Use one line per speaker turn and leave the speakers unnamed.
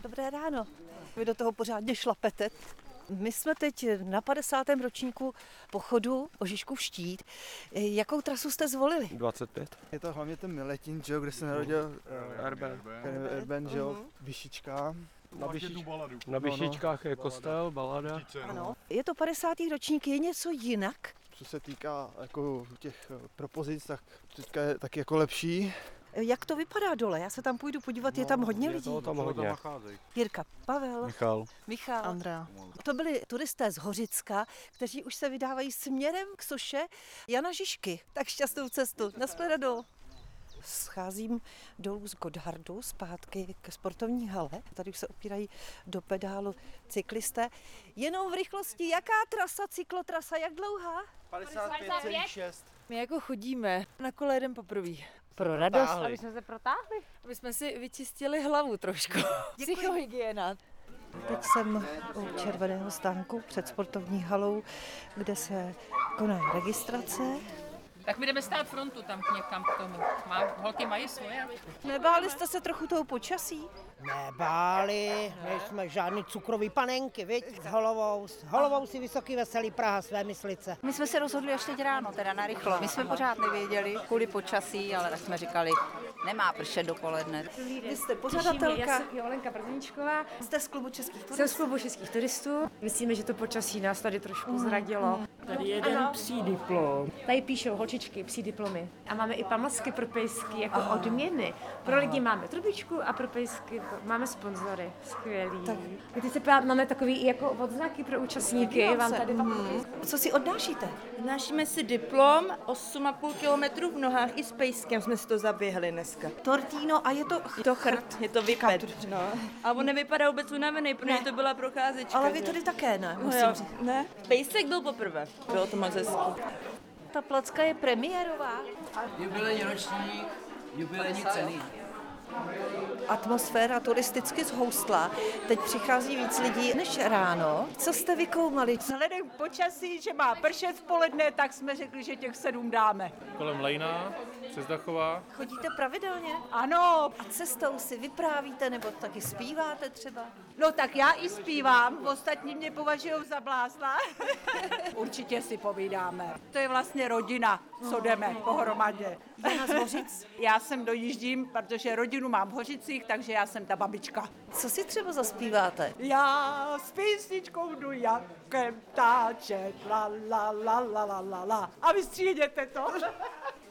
Dobré ráno. Vy do toho pořádně šlapete. My jsme teď na 50. ročníku pochodu o Žižkův štít. Jakou trasu jste zvolili?
25.
Je to hlavně ten Miletín, že jo, kde se narodil Erben, že jo, Vyšička.
Na Vyšičkách je kostel, balada.
Ano. Je to 50. ročník, je něco jinak?
Co se týká jako těch propozic, tak teďka je taky jako lepší.
Jak to vypadá dole? Já se tam půjdu podívat, je tam hodně lidí.
Je toho tam hodně.
Jirka, Pavel, Michal,
Andrea.
To byli turisté z Hořicka, kteří už se vydávají směrem k soše Jana Žižky. Tak šťastnou cestu. Nashledanou. Scházím dolů z Gothardu zpátky ke sportovní hale. Tady už se opírají do pedálu cyklisté. Jenom v rychlosti, jaká trasa, cyklotrasa, jak dlouhá?
55,6.
My jako chodíme, na kole jedem poprvé.
Pro radost.
Aby jsme se protáhli. Aby jsme si vyčistili hlavu trošku. Psychohygiena.
Teď jsem u červeného stánku před sportovní halou, kde se koná registrace.
Tak my jdeme stát frontu tam někam k tomu. Holky mají svoje.
Nebáli jste se trochu toho počasí?
Nebáli, nejsme žádný cukrový panenky, viď? S holovou si vysoký veselý Praha své myslice.
My jsme se rozhodli až teď ráno, teda narychlo. My jsme pořád nevěděli, kvůli počasí, ale tak jsme říkali, nemá pršet dopoledne.
Vy jste pořadatelka.
Já jsem Jolenka Brzničková.
Jste z klubu českých turistů.
Jsem z klubu českých turistů. Myslíme, že to počasí nás tady trošku zradilo.
Tady jeden psí diplom.
Tady píšou holčičky psí diplomy. A máme i pamlsky pro pejsky jako odměny. Pro lidi máme trubičku a pro pejsky máme sponzory. Skvělý. Tak teď se máme takový jako odznaky pro účastníky. Vám tady
Co si odnášíte?
Odnášíme si diplom, 8,5 kilometrů v nohách i s pejskem jsme si to zaběhli dneska.
Tortíno a je to...
To chrt, je to vypet. No. A on nevypadá vůbec unavený, protože to byla procházečka.
Ale vy tady také ne,
No
musím
jo,
říct.
ne, pejsek byl poprvé. Bylo to moc hezký.
Ta placka je premiérová.
Jubilejní ročník, jubilejní ceny.
Atmosféra turisticky zhoustla. Teď přichází víc lidí než ráno. Co jste vykoumali?
Vzhledem k počasí, že má pršet v poledne, tak jsme řekli, že těch 7 dáme.
Kolem Lejna, přes Dachová.
Chodíte pravidelně?
Ano,
A cestou si vyprávíte nebo taky zpíváte třeba?
no tak já i zpívám, ostatní mě považují za blázna. Určitě si povídáme. To je vlastně rodina, co jdeme pohromadě.
Jana z Hořic?
Já sem dojíždím, protože rodinu mám v Hořicích, takže já jsem ta babička.
Co si třeba zaspíváte?
Já s písničkou jdu jakem táčet, la la la la la la la. A vy stříděte to?